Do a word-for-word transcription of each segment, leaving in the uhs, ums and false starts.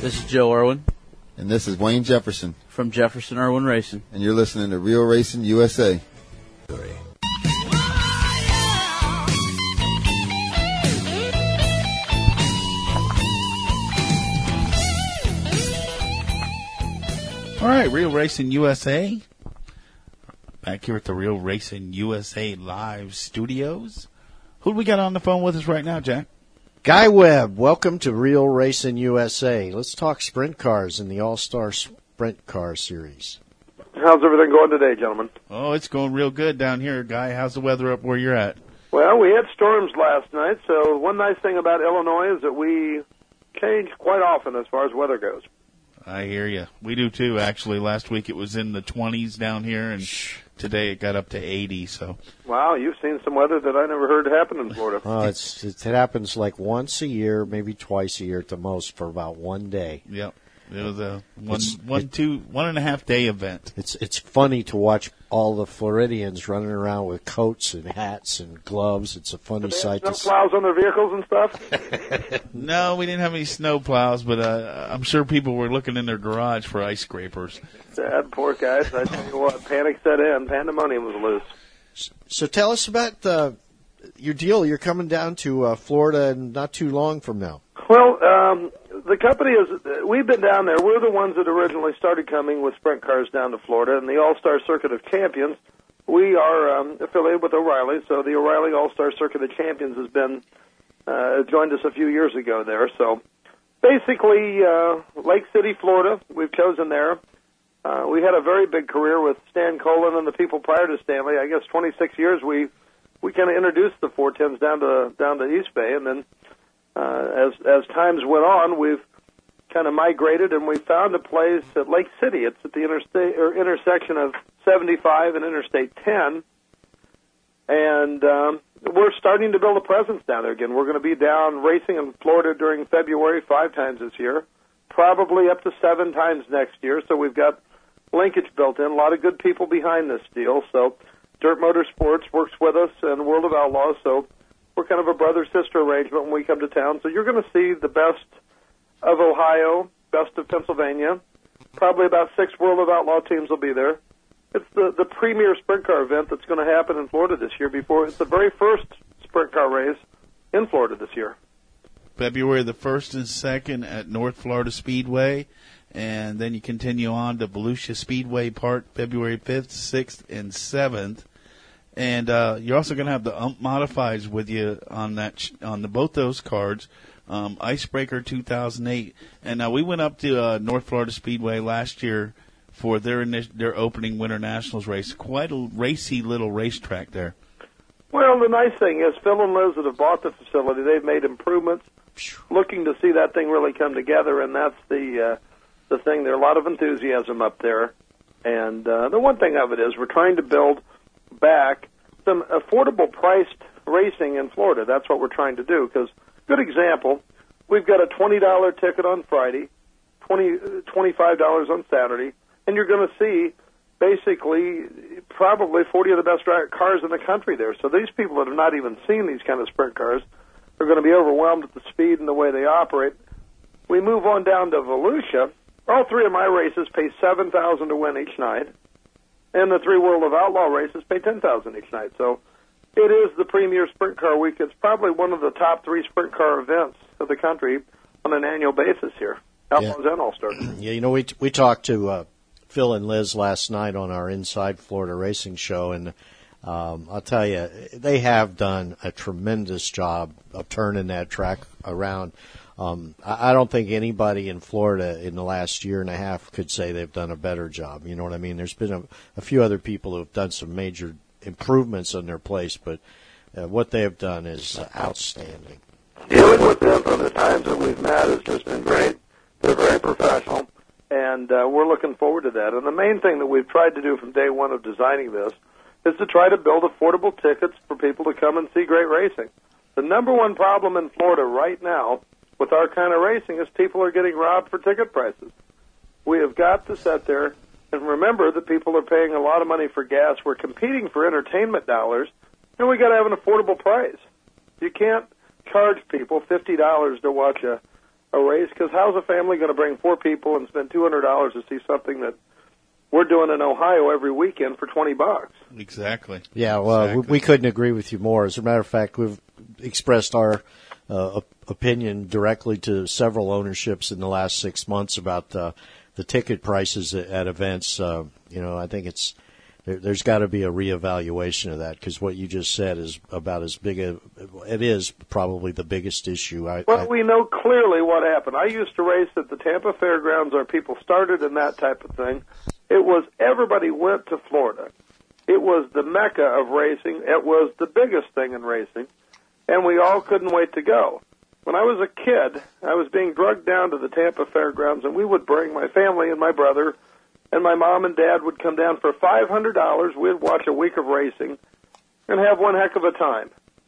This is Joe Irwin. And this is Wayne Jefferson. From Jefferson Irwin Racing. And you're listening to Real Racing U S A. All right, Real Racing U S A. Back here at the Real Racing U S A Live Studios. Who do we got on the phone with us right now, Jack? Guy Webb, welcome to Real Racing U S A. Let's talk sprint cars in the All-Star Sprint Car Series. How's everything going today, gentlemen? Oh, it's going real good down here, Guy. How's the weather up where you're at? Well, we had storms last night, so one nice thing about Illinois is that we change quite often as far as weather goes. I hear you. We do too, actually. Last week it was in the twenties down here, and today it got up to eighty. So, wow, you've seen some weather that I never heard happen in Florida. Oh, it's it happens like once a year, maybe twice a year at the most, for about one day. Yep, it was a one, one, two, one and a half day event. It's it's funny to watch all the Floridians running around with coats and hats and gloves. It's a funny Did they sight. have to snow plows on their vehicles and stuff? No, we didn't have any snow plows, but uh, I'm sure people were looking in their garage for ice scrapers. Sad poor guys. I tell you what, panic set in. Pandemonium was loose. So tell us about uh, your deal. You're coming down to uh, Florida not too long from now. Well, um, the company is, we've been down there. We're the ones that originally started coming with sprint cars down to Florida, and the All-Star Circuit of Champions. We are um, affiliated with O'Reilly, so the O'Reilly All-Star Circuit of Champions has been, uh, joined us a few years ago there. So basically, uh, Lake City, Florida, we've chosen there. Uh, we had a very big career with Stan Colin and the people prior to Stanley. I guess twenty-six years we, we kind of introduced the four tens down to, down to East Bay, and then Uh, as as times went on, we've kind of migrated, and we found a place at Lake City. It's at the interstate or intersection of seventy-five and Interstate ten, and um, we're starting to build a presence down there again. We're going to be down racing in Florida during February five times this year, probably up to seven times next year. So we've got linkage built in. A lot of good people behind this deal. So Dirt Motorsports works with us, and World of Outlaws. So we're kind of a brother-sister arrangement when we come to town. So you're going to see the best of Ohio, best of Pennsylvania. Probably about six World of Outlaw teams will be there. It's the, the premier sprint car event that's going to happen in Florida this year. Before it's the very first sprint car race in Florida this year. February the first and second at North Florida Speedway, and then you continue on to Volusia Speedway Park February fifth, sixth, and seventh. And uh, you're also going to have the ump modifieds with you on that sh- on the both those cards, um, Icebreaker two thousand eight. And uh, we went up to uh, North Florida Speedway last year for their init- their opening Winter Nationals race. Quite a racy little racetrack there. Well, the nice thing is Phil and Liz that have bought the facility, they've made improvements, looking to see that thing really come together, and that's the uh, the thing. There's a lot of enthusiasm up there. And uh, the one thing of it is we're trying to build back some affordable priced racing in Florida. That's what we're trying to do. Because, good example, we've got a twenty dollars ticket on Friday, twenty, twenty-five dollars on Saturday, and you're going to see basically probably forty of the best cars in the country there. So these people that have not even seen these kind of sprint cars are going to be overwhelmed at the speed and the way they operate. We move on down to Volusia. All three of my races pay seven thousand dollars to win each night. And the three World of Outlaw races pay ten thousand dollars each night. So it is the premier sprint car week. It's probably one of the top three sprint car events of the country on an annual basis here, Outlaws yeah. and All-Stars. Yeah, you know, we we talked to uh, Phil and Liz last night on our Inside Florida Racing show, and um, I'll tell you, they have done a tremendous job of turning that track around. Um, I don't think anybody in Florida in the last year and a half could say they've done a better job. You know what I mean? There's been a, a few other people who have done some major improvements on their place, but uh, what they have done is uh, outstanding. Dealing with them from the times that we've met has just been great. They're very professional, and uh, we're looking forward to that. And the main thing that we've tried to do from day one of designing this is to try to build affordable tickets for people to come and see great racing. The number one problem in Florida right now with our kind of racing is people are getting robbed for ticket prices. We have got to sit there and remember that people are paying a lot of money for gas. We're competing for entertainment dollars, and we got to have an affordable price. You can't charge people fifty dollars to watch a, a race, because how's a family going to bring four people and spend two hundred dollars to see something that we're doing in Ohio every weekend for twenty bucks? Exactly. Yeah, well, exactly. we, we couldn't agree with you more. As a matter of fact, we've expressed our uh, op- opinion directly to several ownerships in the last six months about uh, the ticket prices at, at events. Uh, you know, I think it's there, there's got to be a reevaluation of that, because what you just said is about as big a it is probably the biggest issue. I, Well, I, we know clearly what happened. I used to race at the Tampa Fairgrounds, where people started and that type of thing. It was everybody went to Florida. It was the mecca of racing. It was the biggest thing in racing, and we all couldn't wait to go. When I was a kid, I was being drugged down to the Tampa Fairgrounds, and we would bring my family and my brother, and my mom and dad would come down for five hundred dollars. We'd watch a week of racing and have one heck of a time.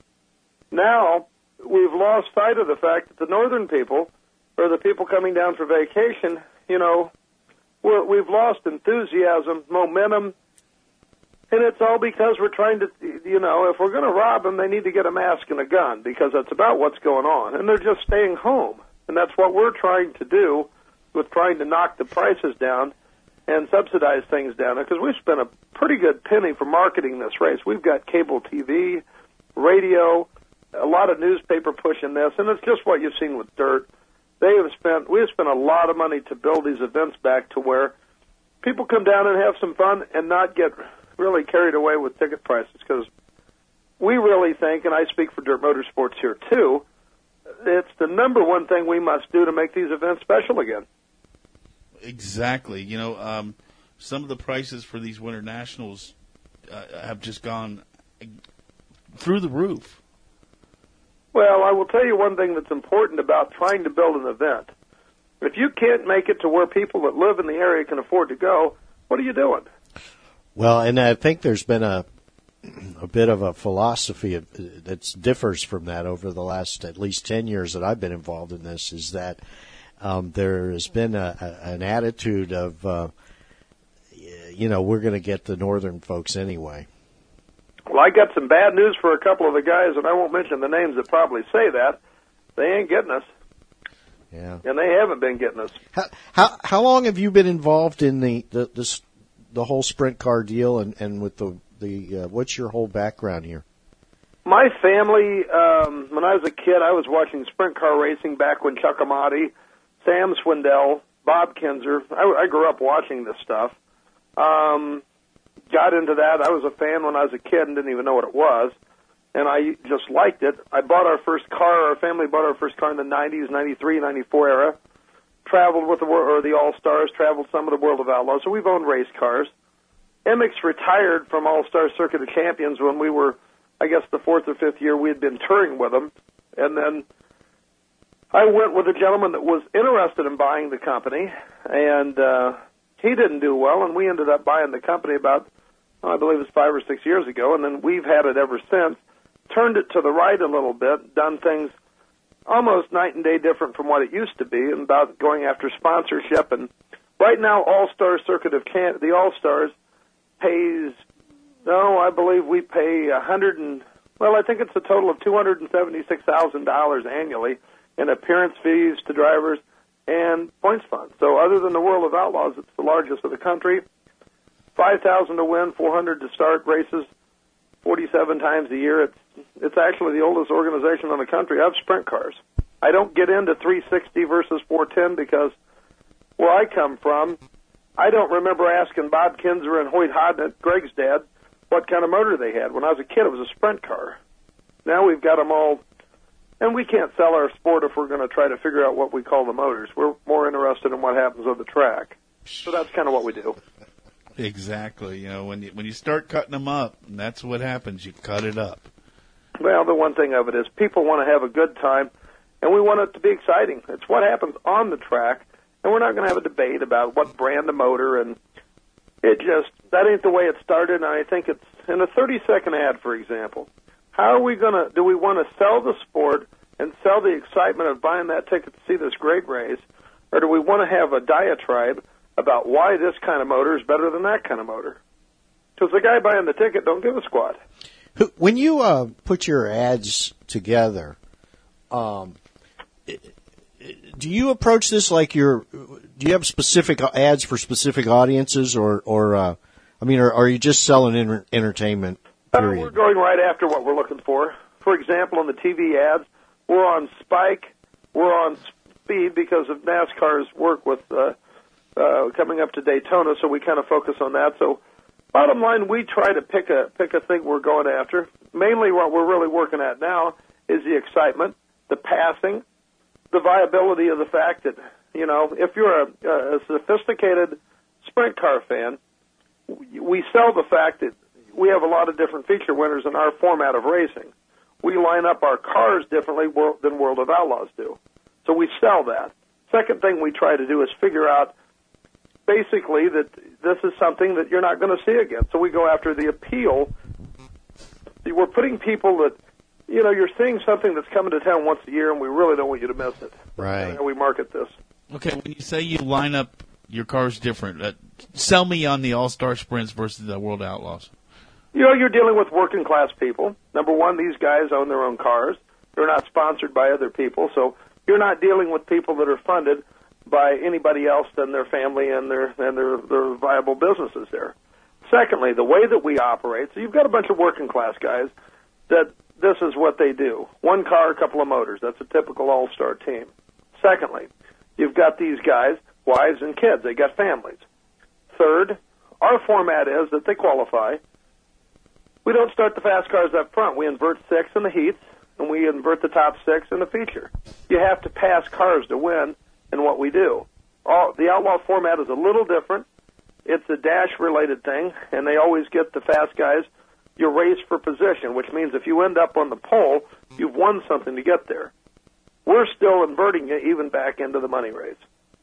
Now, we've lost sight of the fact that the northern people, or the people coming down for vacation, you know, we're, we've lost enthusiasm, momentum, and it's all because we're trying to, you know, if we're going to rob them, they need to get a mask and a gun, because that's about what's going on. And they're just staying home. And that's what we're trying to do with trying to knock the prices down and subsidize things down. Because we've spent a pretty good penny for marketing this race. We've got cable T V, radio, a lot of newspaper pushing this, and it's just what you've seen with dirt. They have spent, we have spent a lot of money to build these events back to where people come down and have some fun and not get really carried away with ticket prices, because we really think, and I speak for Dirt Motorsports here too, it's the number one thing we must do to make these events special again. Exactly. You know, um, some of the prices for these Winter Nationals uh, have just gone through the roof. Well, I will tell you one thing that's important about trying to build an event. If you can't make it to where people that live in the area can afford to go, what are you doing? Well, and I think there's been a a bit of a philosophy of, that differs from that over the last at least ten years that I've been involved in this, is that um, there has been a, a, an attitude of, uh, you know, we're going to get the northern folks anyway. Well, I got some bad news for a couple of the guys, and I won't mention the names that probably say that. They ain't getting us. Yeah. And they haven't been getting us. How how, how long have you been involved in the the this, the whole sprint car deal, and, and with the the uh, what's your whole background here? My family, um, when I was a kid, I was watching sprint car racing back when Chuck Amati, Sam Swindell, Bob Kinzer. I, I grew up watching this stuff. Um, got into that. I was a fan when I was a kid and didn't even know what it was, and I just liked it. I bought our first car. Our family bought our first car in the nineties, ninety-three, ninety-four era. Traveled with the or the All Stars. Traveled some of the World of Outlaws. So we've owned race cars. Emmix retired from All Star Circuit of Champions when we were, I guess, the fourth or fifth year we had been touring with them, and then I went with a gentleman that was interested in buying the company, and uh, he didn't do well, and we ended up buying the company about, I believe it was five or six years ago, and then we've had it ever since. Turned it to the right a little bit, done things almost night and day different from what it used to be, and about going after sponsorship. And right now, All-Star Circuit of Can- the All-Stars pays, no, I believe we pay a hundred and, well, I think it's a total of two hundred seventy-six thousand dollars annually in appearance fees to drivers and points funds. So other than the World of Outlaws, it's the largest of the country. five thousand to win, four hundred to start races, forty-seven times a year. It's it's actually the oldest organization in the country of sprint cars. I don't get into three sixty versus four ten because where I come from, I don't remember asking Bob Kinzer and Hoyt Hodnett, Greg's dad, what kind of motor they had. When I was a kid, it was a sprint car. Now we've got them all, and we can't sell our sport if we're going to try to figure out what we call the motors. We're more interested in what happens on the track. So that's kind of what we do. Exactly. You know, when you when you start cutting them up, and that's what happens. You cut it up. Well, the one thing of it is people want to have a good time, and we want it to be exciting. It's what happens on the track, and we're not going to have a debate about what brand of motor, and it just, that ain't the way it started, and I think it's in a thirty-second ad, for example. How are we going to, do we want to sell the sport and sell the excitement of buying that ticket to see this great race, or do we want to have a diatribe about why this kind of motor is better than that kind of motor? Because the guy buying the ticket don't give a squat. When you uh, put your ads together, um, do you approach this like you're? Do you have specific ads for specific audiences, or, or uh, I mean, are, are you just selling enter- entertainment? Period? Uh, we're going right after what we're looking for. For example, on the T V ads, we're on Spike, we're on Speed because of NASCAR's work with uh, uh, coming up to Daytona, so we kind of focus on that. So, bottom line, we try to pick a pick a thing we're going after. Mainly, what we're really working at now is the excitement, the passing, the viability of the fact that, you know, if you're a, a sophisticated sprint car fan, we sell the fact that we have a lot of different feature winners in our format of racing. We line up our cars differently than World of Outlaws do. So we sell that. Second thing we try to do is figure out basically that this is something that you're not going to see again. So we go after the appeal. We're putting people that, you know, you're seeing something that's coming to town once a year, and we really don't want you to miss it. Right. That's how we market this. Okay, when you say you line up your cars different, uh, sell me on the All-Star Sprints versus the World Outlaws. You know, you're dealing with working class people. Number one, these guys own their own cars. They're not sponsored by other people, so you're not dealing with people that are funded by anybody else than their family and their and their, their viable businesses there. Secondly, the way that we operate, so you've got a bunch of working class guys that this is what they do. One car, a couple of motors. That's a typical all-star team. Secondly, you've got these guys, wives and kids. They got families. Third, our format is that they qualify. We don't start the fast cars up front. We invert six in the heats, and we invert the top six in the feature. You have to pass cars to win in what we do. All, the Outlaw format is a little different. It's a dash-related thing, and they always get the fast guys. You race for position, which means if you end up on the pole, you've won something to get there. We're still inverting it even back into the money race.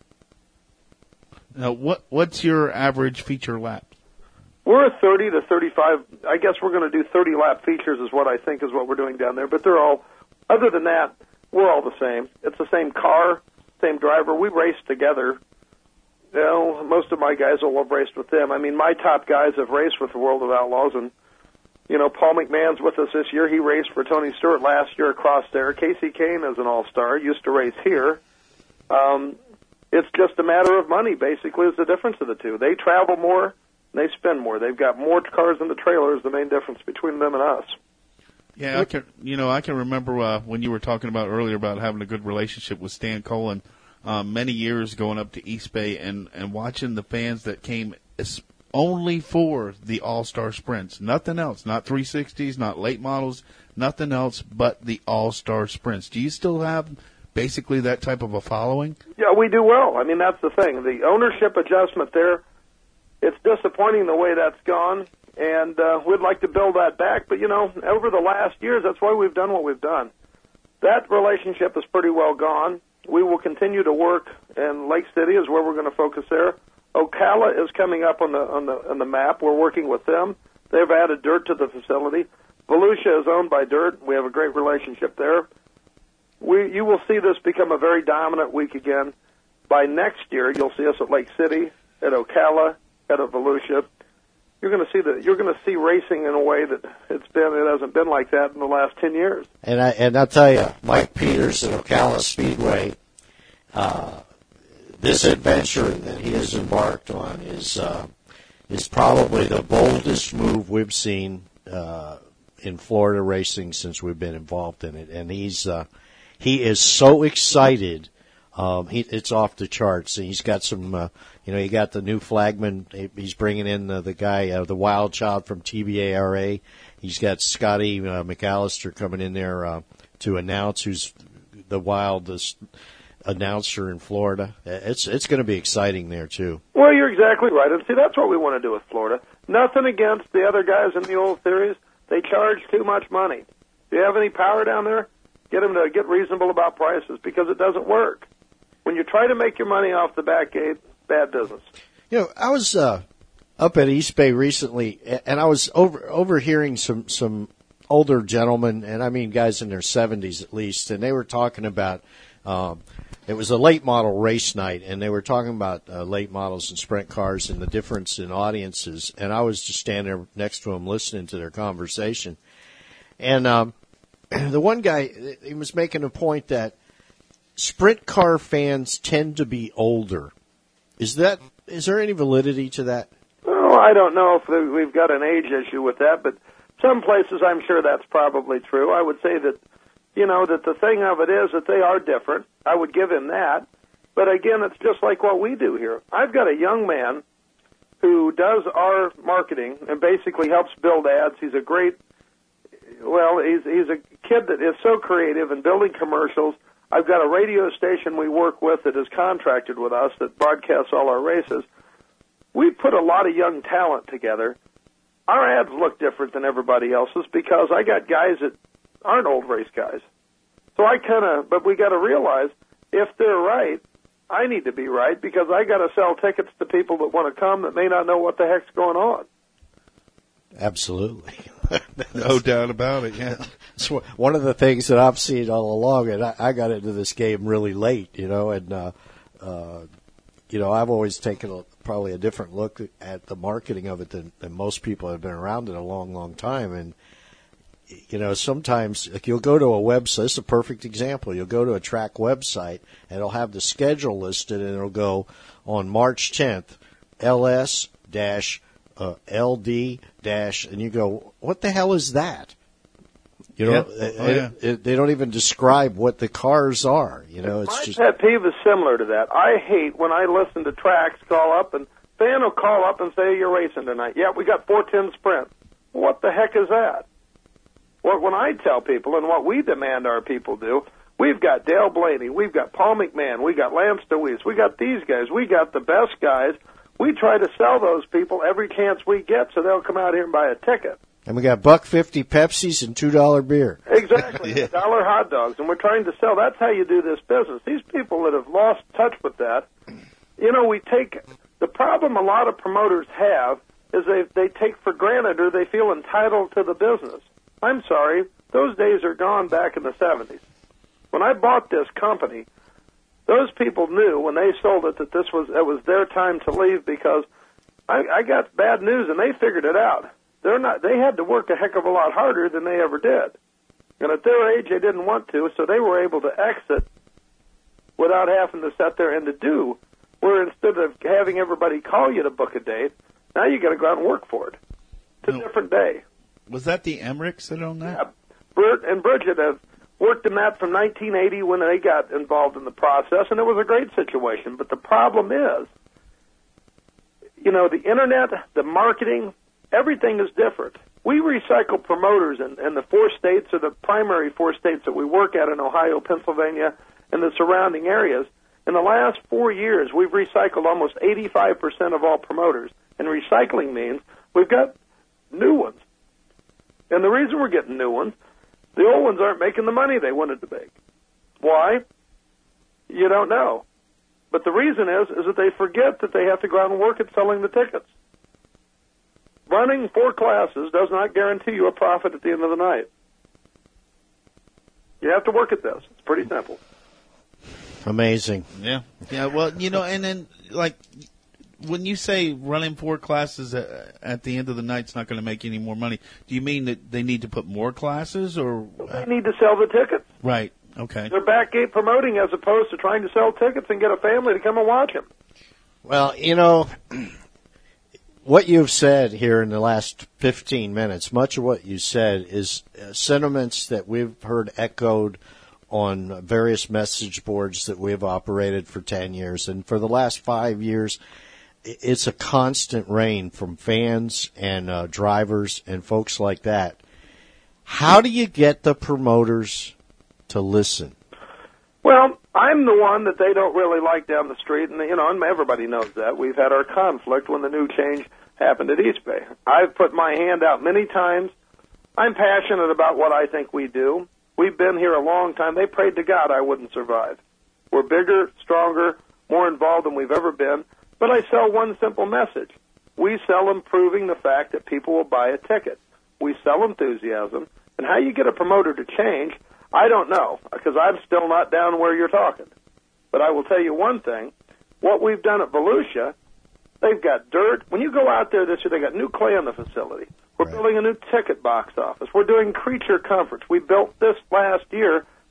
Now, what what's your average feature lap? We're at thirty to thirty-five. I guess we're going to do thirty-lap features is what I think is what we're doing down there. But they're all, other than that, we're all the same. It's the same car, same driver. We race together. You know, most of my guys will have raced with them. I mean, my top guys have raced with the World of Outlaws, and, you know, Paul McMahon's with us this year. He raced for Tony Stewart last year across there. Casey Kane is an all-star, used to race here. Um, it's just a matter of money, basically, is the difference of the two. They travel more. They spend more. They've got more cars in the trailer is the main difference between them and us. Yeah, I can. You know, I can remember uh, when you were talking about earlier about having a good relationship with Stan Cullen. Um, many years going up to East Bay and, and watching the fans that came only for the All-Star Sprints, nothing else, not three sixties, not late models, nothing else but the All-Star Sprints. Do you still have basically that type of a following? Yeah, we do well. I mean, that's the thing. The ownership adjustment there, it's disappointing the way that's gone, and uh, we'd like to build that back. But, you know, over the last years, that's why we've done what we've done. That relationship is pretty well gone. We will continue to work, and Lake City is where we're going to focus there. Ocala is coming up on the on the on the map. We're working with them. They've added dirt to the facility. Volusia is owned by Dirt. We have a great relationship there. We you will see this become a very dominant week again. By next year, you'll see us at Lake City, at Ocala, at Volusia. You're going to see the you're going to see racing in a way that it's been it hasn't been like that in the last ten years. And I and I'll tell you, Mike Peters at Ocala Speedway, uh, this adventure that he has embarked on is uh, is probably the boldest move we've seen uh, in Florida racing since we've been involved in it. And he's uh, he is so excited. Um, he, it's off the charts. He's got some, uh, you know, he got the new flagman. He's bringing in uh, the guy, uh, the wild child from T B A R A. He's got Scotty uh, McAllister coming in there uh, to announce, who's the wildest announcer in Florida. It's it's going to be exciting there too. Well, you're exactly right. And see, that's what we want to do with Florida. Nothing against the other guys in the old series. They charge too much money. If you have any power down there, get them to get reasonable about prices because it doesn't work. When you try to make your money off the back gate, bad business. You know, I was uh, up at East Bay recently, and I was over overhearing some, some older gentlemen, and I mean guys in their seventies at least, and they were talking about, um, it was a late model race night, and they were talking about uh, late models and sprint cars and the difference in audiences, and I was just standing there next to them listening to their conversation. And um, the one guy, he was making a point that sprint car fans tend to be older. Is that is there any validity to that? Well, I don't know if we've got an age issue with that, but some places I'm sure that's probably true. I would say that, you know, that the thing of it is that they are different. I would give him that. But again, it's just like what we do here. I've got a young man who does our marketing and basically helps build ads. He's a great, well, he's he's a kid that is so creative in building commercials. I've got a radio station we work with that is contracted with us that broadcasts all our races. We put a lot of young talent together. Our ads look different than everybody else's because I got guys that aren't old race guys. So I kind of, but we got to realize if they're right, I need to be right because I got to sell tickets to people that want to come that may not know what the heck's going on. Absolutely. No doubt about it, yeah. It's one of the things that I've seen all along, and I, I got into this game really late, you know, and, uh, uh, you know, I've always taken a, probably a different look at the marketing of it than, than most people that have been around it a long, long time. And, you know, sometimes like you'll go to a website. This is a perfect example. You'll go to a track website, and it'll have the schedule listed, and it'll go on March tenth, L S dash uh, L D dash, and you go, what the hell is that? You know, Yeah. it, Oh, yeah. it, it, they don't even describe what the cars are. You know, it's My just pet peeve is similar to that. I hate when I listen to tracks call up and fan will call up and say, you're racing tonight. Yeah, we got four ten sprint. What the heck is that? Well, when I tell people and what we demand our people do, we've got Dale Blaney, we've got Paul McMahon, we got Lance DeWeese, we got these guys, we got the best guys. We try to sell those people every chance we get so they'll come out here and buy a ticket. and we got buck fifty Pepsis and two dollar beer. Exactly, Yeah. dollar hot dogs, and we're trying to sell. That's how you do this business. These people that have lost touch with that, you know, we take the problem a lot of promoters have is they they take for granted or they feel entitled to the business. I'm sorry, those days are gone back in the seventies. When I bought this company, those people knew when they sold it that this was it was their time to leave because I, I got bad news and they figured it out. They're not. They had to work a heck of a lot harder than they ever did, and at their age they didn't want to, so they were able to exit without having to sit there and to do. Where instead of having everybody call you to book a date, now you got to go out and work for it. It's a No. different day. Was that the Emmerichs that owned that? Yeah, Bert and Bridget have worked in that from nineteen eighty when they got involved in the process, and it was a great situation. But the problem is, you know, the internet, the marketing, everything is different. We recycle promoters in, in the four states, or the primary four states that we work at in Ohio, Pennsylvania, and the surrounding areas. In the last four years, we've recycled almost eighty-five percent of all promoters. And recycling means we've got new ones. And the reason we're getting new ones, the old ones aren't making the money they wanted to make. Why? You don't know. But the reason is, is that they forget that they have to go out and work at selling the tickets. Running four classes does not guarantee you a profit at the end of the night. You have to work at this. It's pretty simple. Amazing. Yeah. Yeah, well, you know, and then, like, when you say running four classes at, at the end of the night's not going to make any more money, do you mean that they need to put more classes, or? They need to sell the tickets. Right. Okay. They're backgate promoting as opposed to trying to sell tickets and get a family to come and watch them. Well, you know, what you've said here in the last fifteen minutes, much of what you said is uh, sentiments that we've heard echoed on various message boards that we've operated for ten years. And for the last five years, it's a constant rain from fans and uh, drivers and folks like that. How do you get the promoters to listen? Well, I'm the one that they don't really like down the street, and you know, and everybody knows that. We've had our conflict when the new change happened at East Bay. I've put my hand out many times. I'm passionate about what I think we do. We've been here a long time. They prayed to God I wouldn't survive. We're bigger, stronger, more involved than we've ever been. But I sell one simple message. We sell improving the fact that people will buy a ticket. We sell enthusiasm. And how you get a promoter to change, I don't know, because I'm still not down where you're talking. But I will tell you one thing. What we've done at Volusia, they've got dirt. When you go out there this year, they got new clay in the facility. We're Right. building a new ticket box office. We're doing creature comforts. We built this last year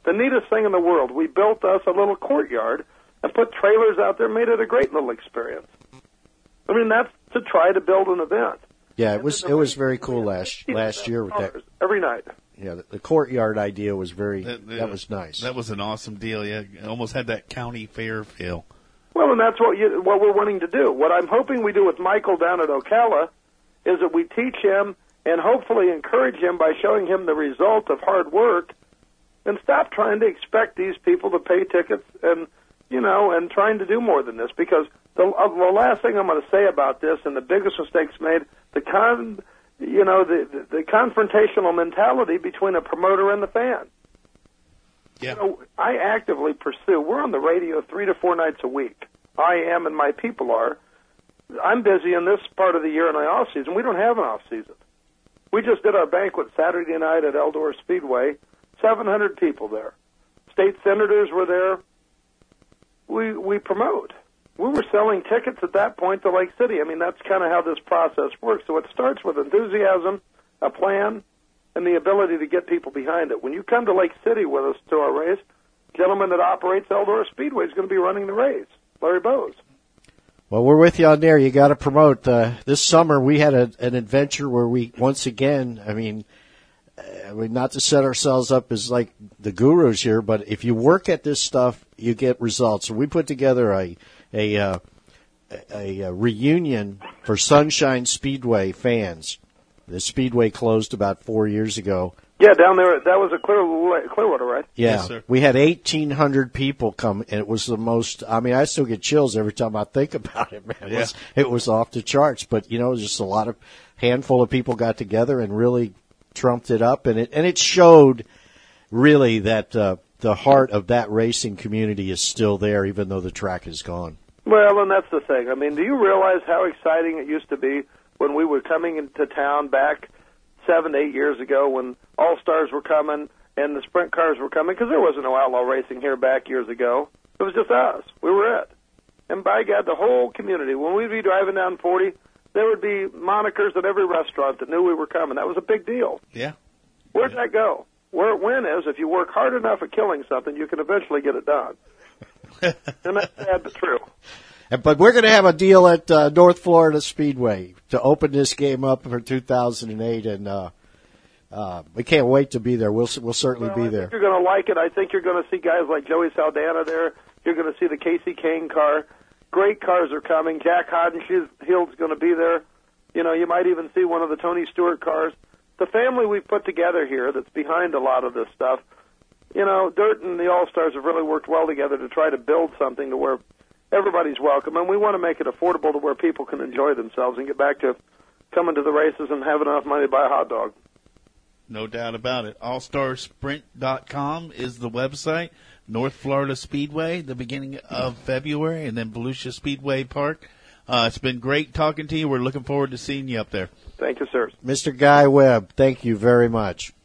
The neatest thing in the world. We built us a little courtyard and put trailers out there, made it a great little experience. I mean, that's to try to build an event. Yeah, it was it was very cool last last year with that. Every night. Yeah, the, the courtyard idea was very That, that, that was nice. That was an awesome deal. Yeah, it almost had that county fair feel. Well, and that's what you, what we're wanting to do. What I'm hoping we do with Michael down at Ocala is that we teach him and hopefully encourage him by showing him the result of hard work, and stop trying to expect these people to pay tickets and, you know, and trying to do more than this. Because the, uh, the last thing I'm going to say about this, and the biggest mistakes made, the con, you know, the, the, the confrontational mentality between a promoter and the fan. Yeah. You know, I actively pursue. We're on the radio three to four nights a week. I am, and my people are. I'm busy in this part of the year in the off season. We don't have an off season. We just did our banquet Saturday night at Eldora Speedway. seven hundred people there. State senators were there. We we promote. We were selling tickets at that point to Lake City. I mean, that's kind of how this process works. So it starts with enthusiasm, a plan, and the ability to get people behind it. When you come to Lake City with us to our race, the gentleman that operates Eldora Speedway is going to be running the race, Larry Bowes. Well, we're with you on there. You got to promote. Uh, this summer we had a, an adventure where we, once again, I mean, I mean, not to set ourselves up as like the gurus here, but if you work at this stuff, you get results. So we put together a a, uh, a, a reunion for Sunshine Speedway fans. The Speedway closed about four years ago. Yeah, down there, that was a Clear, Clearwater, right? Yeah, Yes, sir. We had eighteen hundred people come, and it was the most, I mean, I still get chills every time I think about it, man. It, Yeah. was, it was off the charts, but, you know, just a lot of, handful of people got together and really trumped it up, and it, and it showed really that uh, the heart of that racing community is still there, even though the track is gone. Well, and that's the thing. I mean, do you realize how exciting it used to be when we were coming into town back seven, eight years ago when All-Stars were coming and the sprint cars were coming? Because there wasn't no outlaw racing here back years ago. It was just us. We were it. And by God, the whole community, when we'd be driving down forty, there would be monikers at every restaurant that knew we were coming. That was a big deal. Yeah. Where'd that go? Where it went is if you work hard enough at killing something, you can eventually get it done. And that's sad but true. But we're going to have a deal at uh, North Florida Speedway to open this game up for two thousand eight, and uh, uh, we can't wait to be there. We'll we'll certainly Well, be I there. think you're going to like it. I think you're going to see guys like Joey Saldana there. You're going to see the Casey Kane car. Great cars are coming. Jack Hoddenshield's going to be there. You know, you might even see one of the Tony Stewart cars. The family we've put together here that's behind a lot of this stuff, you know, Dirt and the All-Stars have really worked well together to try to build something to where everybody's welcome, and we want to make it affordable to where people can enjoy themselves and get back to coming to the races and having enough money to buy a hot dog. No doubt about it. all star sprint dot com is the website. North Florida Speedway, the beginning of February, and then Volusia Speedway Park. Uh, it's been great talking to you. We're looking forward to seeing you up there. Thank you, sir. Mister Guy Webb, thank you very much.